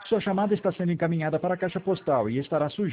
Sua chamada está sendo encaminhada para a caixa postal e estará sujeita